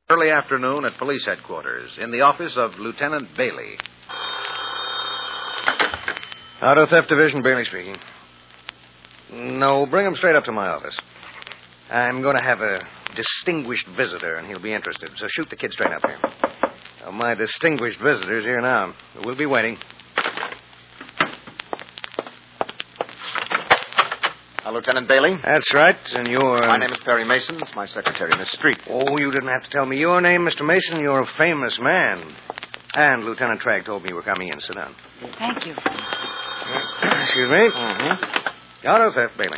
Early afternoon at police headquarters, in the office of Lieutenant Bailey. Auto Theft Division, Bailey speaking. No, bring him straight up to my office. I'm going to have a distinguished visitor, and he'll be interested, so shoot the kid straight up here. My distinguished visitor's here now. We'll be waiting. Lieutenant Bailey? That's right, and you're... My name is Perry Mason. It's my secretary, Miss Street. Oh, you didn't have to tell me your name, Mr. Mason. You're a famous man. And Lieutenant Tragg told me you were coming in. Sit down. Thank you. Excuse me. Mm-hmm. Auto Theft, Bailey.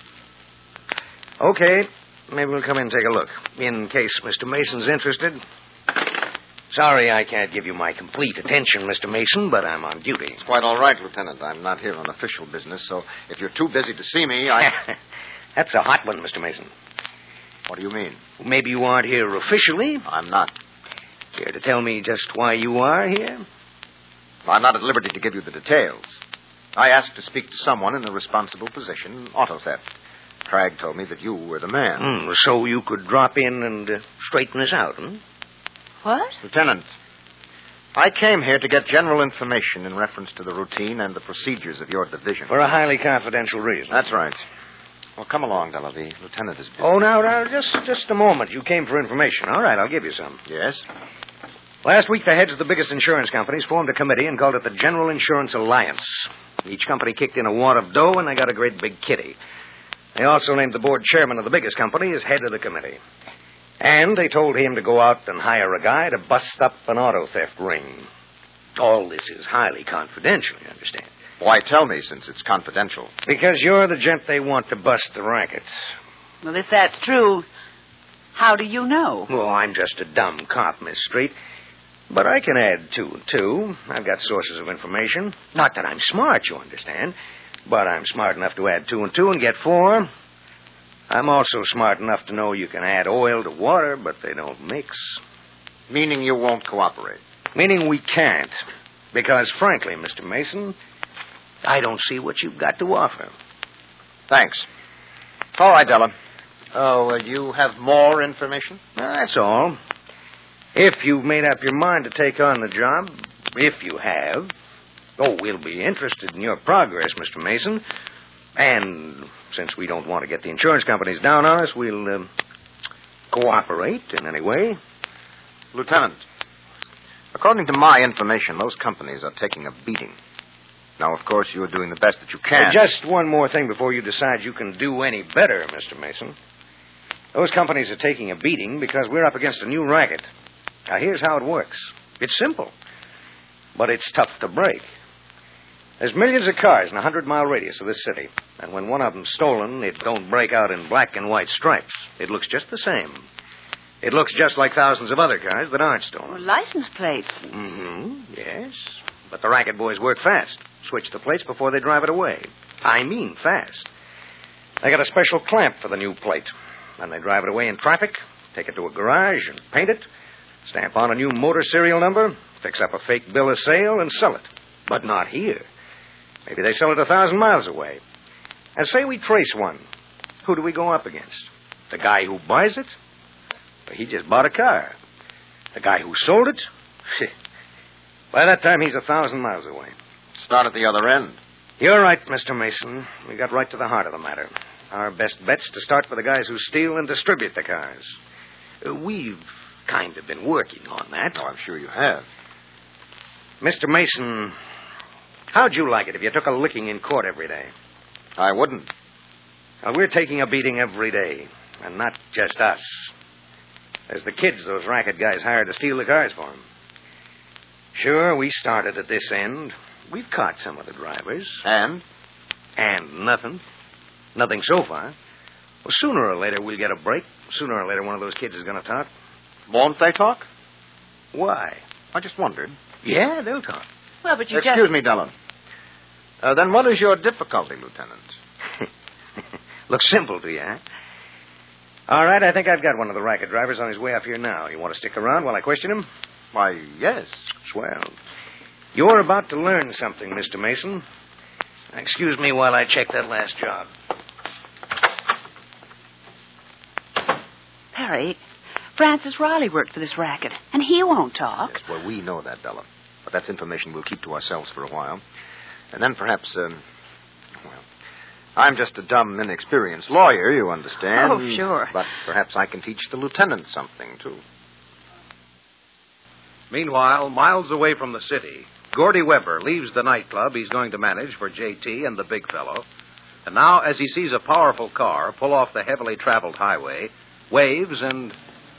Okay, maybe we'll come in and take a look, in case Mr. Mason's interested. Sorry I can't give you my complete attention, Mr. Mason, but I'm on duty. It's quite all right, Lieutenant. I'm not here on official business, so if you're too busy to see me, That's a hot one, Mr. Mason. What do you mean? Maybe you aren't here officially. I'm not. Care to tell me just why you are here? I'm not at liberty to give you the details. I asked to speak to someone in a responsible position, auto theft. Tragg told me that you were the man. So you could drop in and straighten us out, hmm? What? Lieutenant, I came here to get general information in reference to the routine and the procedures of your division. For a highly confidential reason. That's right. Well, come along, Della. The lieutenant is busy. Oh, now, just a moment. You came for information. All right, I'll give you some. Yes? Last week, the heads of the biggest insurance companies formed a committee and called it the General Insurance Alliance. Each company kicked in a wad of dough, and they got a great big kitty. They also named the board chairman of the biggest company as head of the committee. And they told him to go out and hire a guy to bust up an auto theft ring. All this is highly confidential, you understand. Why tell me, since it's confidential? Because you're the gent they want to bust the racket. Well, if that's true, how do you know? Oh, I'm just a dumb cop, Miss Street. But I can add two and two. I've got sources of information. Not that I'm smart, you understand. But I'm smart enough to add two and two and get four. I'm also smart enough to know you can add oil to water, but they don't mix. Meaning you won't cooperate? Meaning we can't. Because, frankly, Mr. Mason, I don't see what you've got to offer. Thanks. All right, Della. Oh, you have more information? That's all. If you've made up your mind to take on the job, if you have, we'll be interested in your progress, Mr. Mason. And since we don't want to get the insurance companies down on us, we'll cooperate in any way. Lieutenant, according to my information, those companies are taking a beating. Now, of course, you're doing the best that you can. Just one more thing before you decide you can do any better, Mr. Mason. Those companies are taking a beating because we're up against a new racket. Now, here's how it works. It's simple, but it's tough to break. There's millions of cars in a 100-mile radius of this city. And when one of them's stolen, it don't break out in black and white stripes. It looks just the same. It looks just like thousands of other cars that aren't stolen. Well, license plates. Yes. But the racket boys work fast. Switch the plates before they drive it away. I mean fast. They got a special clamp for the new plate. Then they drive it away in traffic, take it to a garage and paint it, stamp on a new motor serial number, fix up a fake bill of sale, and sell it. But not here. Maybe they sell it 1,000 miles away. And say we trace one. Who do we go up against? The guy who buys it? Well, he just bought a car. The guy who sold it? By that time, he's 1,000 miles away. Start at the other end. You're right, Mr. Mason. We got right to the heart of the matter. Our best bet's to start with the guys who steal and distribute the cars. We've kind of been working on that. Oh, I'm sure you have. Mr. Mason, how'd you like it if you took a licking in court every day? I wouldn't. Well, we're taking a beating every day, and not just us. There's the kids those racket guys hired to steal the cars for them. Sure, we started at this end. We've caught some of the drivers. And? And nothing. Nothing so far. Well, sooner or later we'll get a break. Sooner or later one of those kids is going to talk. Won't they talk? Why? I just wondered. Yeah, they'll talk. Well, but you Excuse me, Della. Then what is your difficulty, Lieutenant? Looks simple to you, huh? All right, I think I've got one of the racket drivers on his way up here now. You want to stick around while I question him? Why, yes. Swell. You're about to learn something, Mr. Mason. Excuse me while I check that last job. Perry, Francis Riley worked for this racket, and he won't talk. Yes, well, we know that, Bella. But that's information we'll keep to ourselves for a while. And then perhaps, well, I'm just a dumb, inexperienced lawyer, you understand. Oh, sure. But perhaps I can teach the lieutenant something, too. Meanwhile, miles away from the city, Gordy Weber leaves the nightclub he's going to manage for J.T. and the big fellow. And now, as he sees a powerful car pull off the heavily traveled highway, waves and...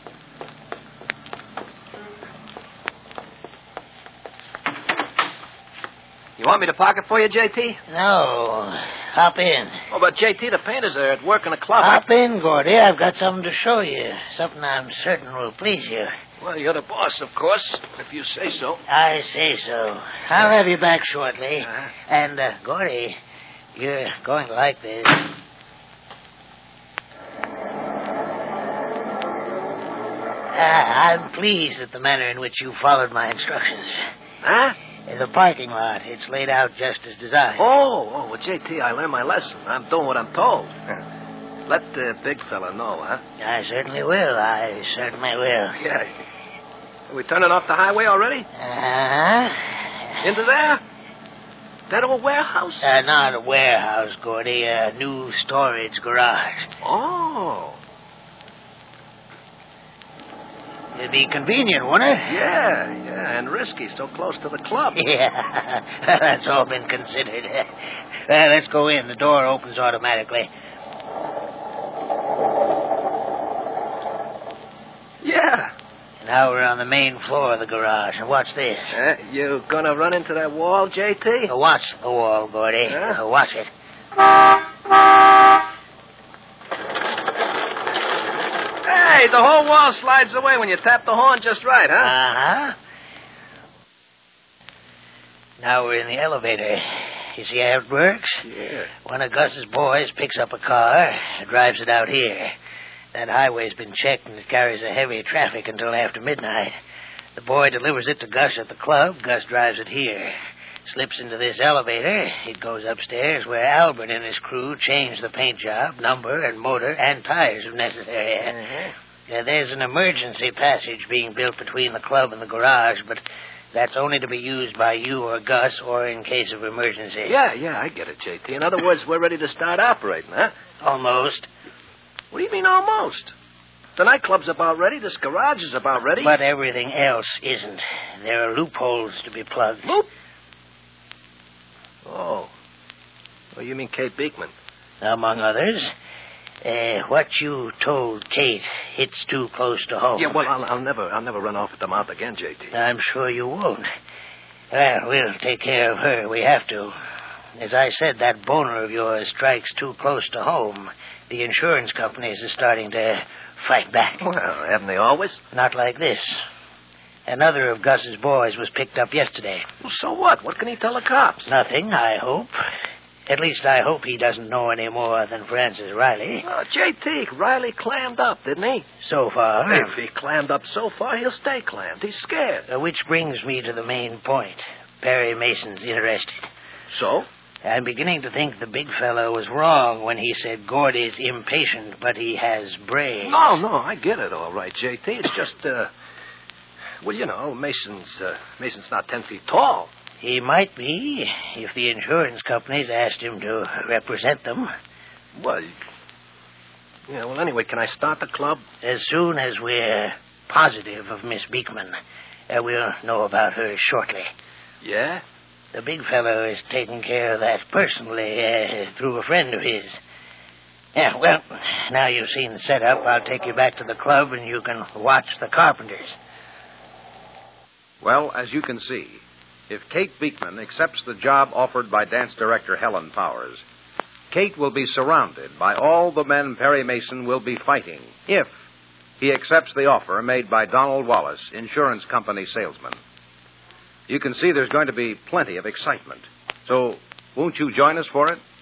You want me to park it for you, J.T.? No. Hop in. Oh, but J.T., the painters are at work in a club. Hop in, Gordy. I've got something to show you. Something I'm certain will please you. Well, you're the boss, of course, if you say so. I say so. I'll have you back shortly. And, Gordy, you're going to like this. I'm pleased at the manner in which you followed my instructions. Huh? In the parking lot, it's laid out just as designed. Oh, well, J.T., I learned my lesson. I'm doing what I'm told. Let the big fella know, huh? I certainly will. I certainly will. Yeah. Are we turning off the highway already? Uh-huh. Into there? That old warehouse? Not a warehouse, Gordy. A new storage garage. Oh. It'd be convenient, wouldn't it? Yeah, and risky, so close to the club. Yeah, that's all been considered. Well, let's go in. The door opens automatically. Yeah. Now we're on the main floor of the garage. And watch this. You gonna run into that wall, J.T.? Watch the wall, Gordy. Watch it. Hey, the whole wall slides away when you tap the horn just right, huh? Uh-huh. Now we're in the elevator. You see how it works? Yeah. One of Gus's boys picks up a car and drives it out here. That highway's been checked, and it carries a heavy traffic until after midnight. The boy delivers it to Gus at the club. Gus drives it here. Slips into this elevator. It goes upstairs where Albert and his crew change the paint job, number, and motor, and tires if necessary. Uh-huh. There's an emergency passage being built between the club and the garage, but that's only to be used by you or Gus or in case of emergency. Yeah, I get it, J.T. In other words, we're ready to start operating, huh? Almost. What do you mean almost? The nightclub's about ready. This garage is about ready. But everything else isn't. There are loopholes to be plugged. Oh. Well, you mean Kate Beekman? Among others. What you told Kate hits too close to home. Yeah, well, I'll never run off at the mouth again, J.T. I'm sure you won't. Well, we'll take care of her. We have to. As I said, that boner of yours strikes too close to home. The insurance companies are starting to fight back. Well, haven't they always? Not like this. Another of Gus's boys was picked up yesterday. Well, so what? What can he tell the cops? Nothing, I hope. At least I hope he doesn't know any more than Francis Riley. J.T., Riley clammed up, didn't he? So far. If he clammed up so far, he'll stay clammed. He's scared. Which brings me to the main point. Perry Mason's interested. So? I'm beginning to think the big fellow was wrong when he said Gordy's impatient, but he has brains. No, I get it all right, J.T. It's just, well, you know, Mason's not 10 feet tall. He might be, if the insurance companies asked him to represent them. Well, yeah, well, anyway, can I start the club? As soon as we're positive of Miss Beekman. We'll know about her shortly. Yeah? The big fellow is taking care of that personally through a friend of his. Yeah, well, now you've seen the setup, I'll take you back to the club and you can watch the carpenters. Well, as you can see, if Kate Beekman accepts the job offered by dance director Helen Powers, Kate will be surrounded by all the men Perry Mason will be fighting if he accepts the offer made by Donald Wallace, insurance company salesman. You can see there's going to be plenty of excitement. So, won't you join us for it?